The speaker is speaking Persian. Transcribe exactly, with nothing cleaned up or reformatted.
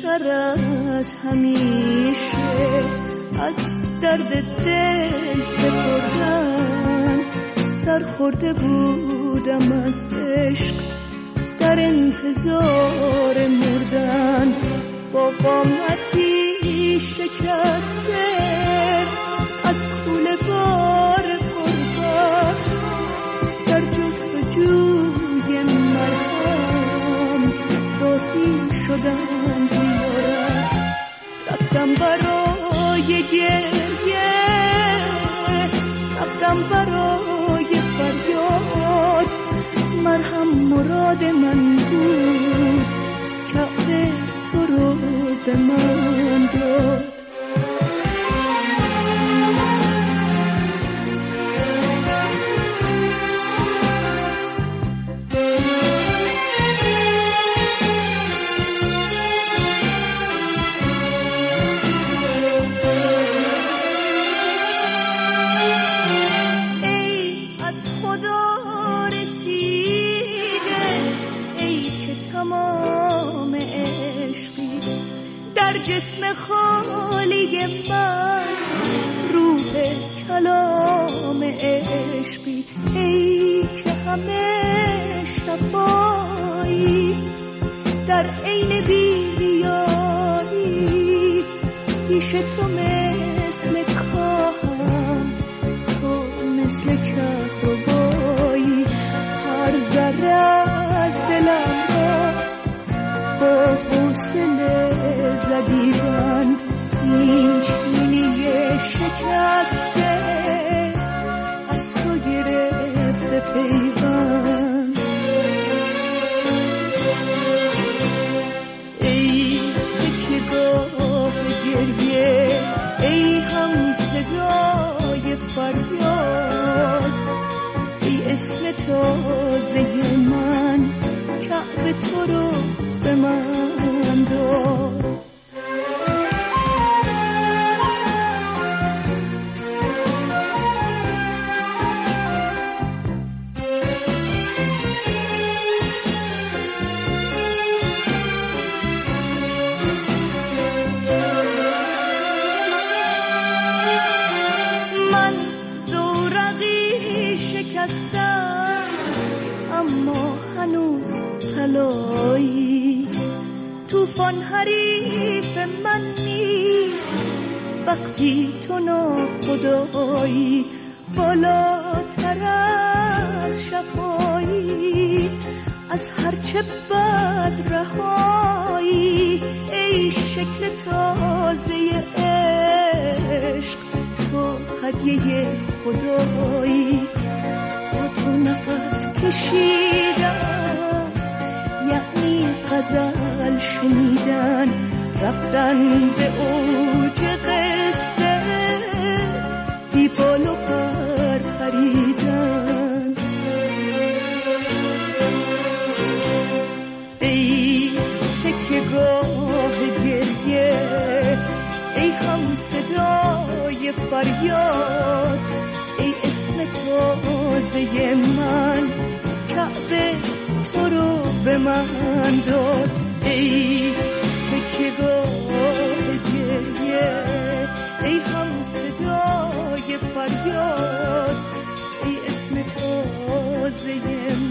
بیشتر از همیشه از درد دل سپردن. سرخورده بودم از عشق در انتظار مردن، با قامتی شکسته از کوله بار غربت در جستجوی مرهم راهی شدم زیارت. رفتم برای گریه، رفتم برای فریاد، مرهم مراد من بود، کعبه تو رو به من داد. جسم خالی من روح کلام عشقی، ای که همه شفایی در عین بی‌ریایی. پیش تو مثل کاهم، تو مثل کهربایی. هر ذره از دلم را با حوصله زدیدند، این چینی شکسته از تو گرفته پیوند. ای تکیه‌گاه گریه، ای هم صدای فریاد، ای اسم تازه من، کعبه تو رو به من داد. اما هنوز طلایی، طوفان حریف من نیست وقتی تو ناخدایی. بالاتر از شفایی، از هرچه بد رهایی، ای شکل تازه عشق، تو هدیه خدایی. تو نفس کشیدن یعنی غزل شنیدن، رفتن به اوج قصه بی بال و پر پریدن. ای تکیه‌گاه گریه، ای هم صدای فریاد، ای اسم تازه من، کعبه تو رو به من داد. ای تکیه‌گاه گریه، ای هم صدای فریاد، ای اسم تازه من.